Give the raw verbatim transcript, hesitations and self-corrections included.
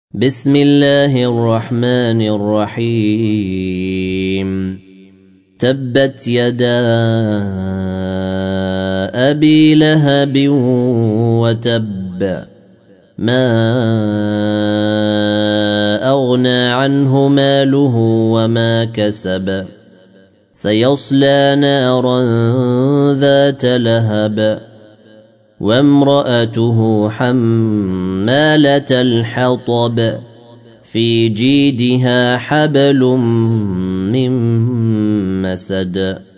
بسم الله الرحمن الرحيم تبت يدا أبي لهب وتب ما أغنى عنه ماله وما كسب سيصلى نارا ذات لهب وامرأته حمالة الحطب في جيدها حبل من مسد